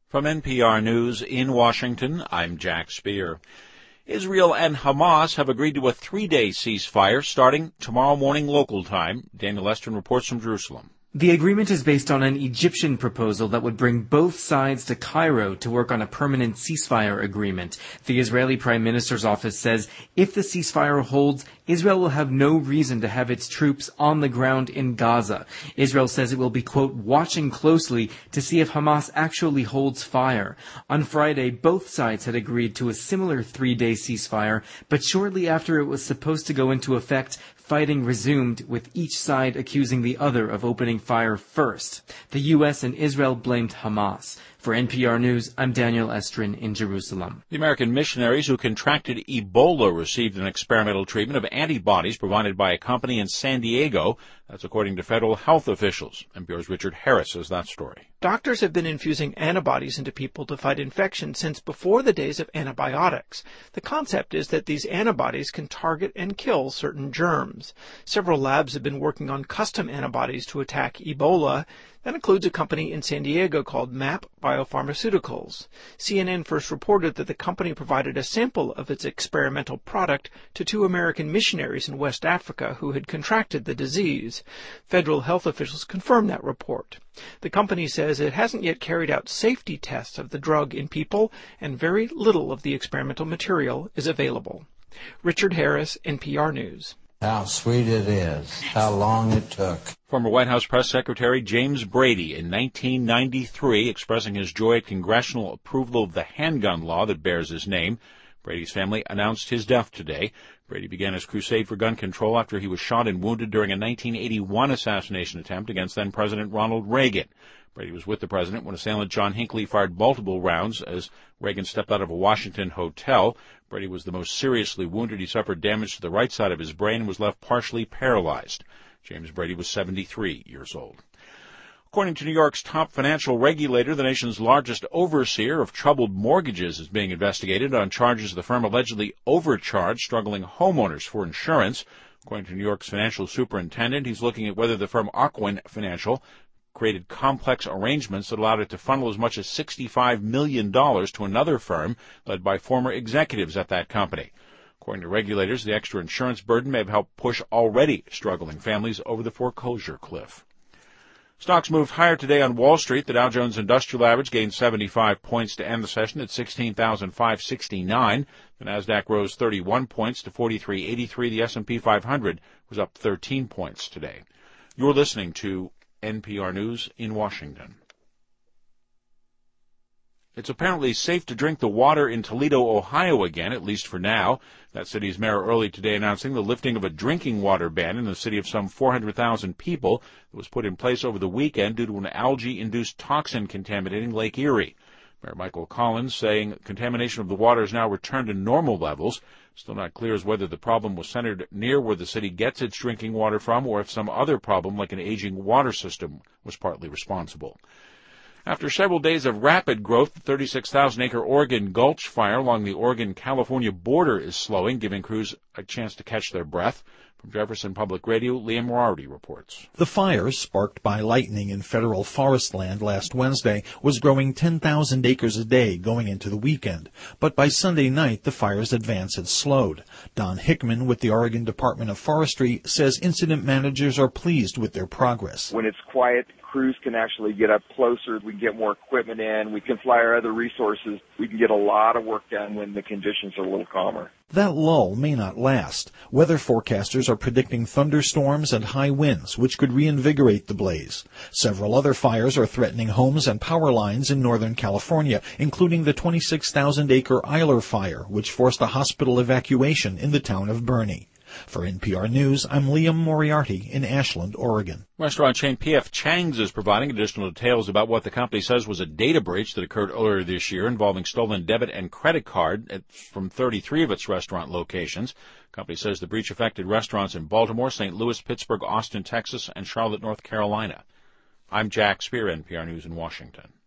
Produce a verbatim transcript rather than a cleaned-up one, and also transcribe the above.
From N P R News in Washington, I'm Jack Speer. Israel and Hamas have agreed to a three-day ceasefire starting tomorrow morning local time. Daniel Estrin reports from Jerusalem. The agreement is based on an Egyptian proposal that would bring both sides to Cairo to work on a permanent ceasefire agreement. The Israeli Prime Minister's office says if the ceasefire holds, Israel will have no reason to have its troops on the ground in Gaza. Israel says it will be, quote, watching closely to see if Hamas actually holds fire. On Friday, both sides had agreed to a similar three-day ceasefire, but shortly after it was supposed to go into effect, fighting resumed, with each side accusing the other of opening fire first. The U S and Israel blamed Hamas. For N P R News, I'm Daniel Estrin in Jerusalem. The American missionaries who contracted Ebola received an experimental treatment of antibodies provided by a company in San Diego. That's according to federal health officials. N P R's Richard Harris has that story. Doctors have been infusing antibodies into people to fight infection since before the days of antibiotics. The concept is that these antibodies can target and kill certain germs. Several labs have been working on custom antibodies to attack Ebola. That includes a company in San Diego called MAP Biopharmaceuticals. C N N first reported that the company provided a sample of its experimental product to two American missionaries in West Africa who had contracted the disease. Federal health officials confirmed that report. The company says it hasn't yet carried out safety tests of the drug in people, and very little of the experimental material is available. Richard Harris, N P R News. How sweet it is, how long it took. Former White House Press Secretary James Brady in nineteen ninety-three expressing his joy at congressional approval of the handgun law that bears his name. Brady's family announced his death today. Brady began his crusade for gun control after he was shot and wounded during a nineteen eighty-one assassination attempt against then-President Ronald Reagan. Brady was with the president when assailant John Hinckley fired multiple rounds as Reagan stepped out of a Washington hotel. Brady was the most seriously wounded. He suffered damage to the right side of his brain and was left partially paralyzed. James Brady was seventy-three years old. According to New York's top financial regulator, the nation's largest overseer of troubled mortgages is being investigated on charges the firm allegedly overcharged struggling homeowners for insurance. According to New York's financial superintendent, he's looking at whether the firm Ocwen Financial created complex arrangements that allowed it to funnel as much as sixty-five million dollars to another firm led by former executives at that company. According to regulators, the extra insurance burden may have helped push already struggling families over the foreclosure cliff. Stocks moved higher today on Wall Street. The Dow Jones Industrial Average gained seventy-five points to end the session at sixteen thousand five hundred sixty-nine. The Nasdaq rose thirty-one points to forty-three eighty-three. The S and P five hundred was up thirteen points today. You're listening to N P R News in Washington. It's apparently safe to drink the water in Toledo, Ohio again, at least for now. That city's mayor early today announcing the lifting of a drinking water ban in the city of some four hundred thousand people that was put in place over the weekend due to an algae-induced toxin contaminating Lake Erie. Mayor Michael Collins saying contamination of the water has now returned to normal levels. Still not clear as whether the problem was centered near where the city gets its drinking water from or if some other problem like an aging water system was partly responsible. After several days of rapid growth, the thirty-six thousand acre Oregon Gulch fire along the Oregon-California border is slowing, giving crews a chance to catch their breath. From Jefferson Public Radio, Liam Moriarty reports. The fire, sparked by lightning in federal forest land last Wednesday, was growing ten thousand acres a day going into the weekend. But by Sunday night, the fire's advance had slowed. Don Hickman with the Oregon Department of Forestry says incident managers are pleased with their progress. When it's quiet, crews can actually get up closer. We can get more equipment in. We can fly our other resources. We can get a lot of work done when the conditions are a little calmer. That lull may not last. Weather forecasters are predicting thunderstorms and high winds, which could reinvigorate the blaze. Several other fires are threatening homes and power lines in Northern California, including the twenty-six thousand acre Eiler fire, which forced a hospital evacuation in the town of Bernie. For N P R News, I'm Liam Moriarty in Ashland, Oregon. Restaurant chain P F Chang's is providing additional details about what the company says was a data breach that occurred earlier this year involving stolen debit and credit card from thirty-three of its restaurant locations. The company says the breach affected restaurants in Baltimore, Saint Louis, Pittsburgh, Austin, Texas, and Charlotte, North Carolina. I'm Jack Speer, N P R News in Washington.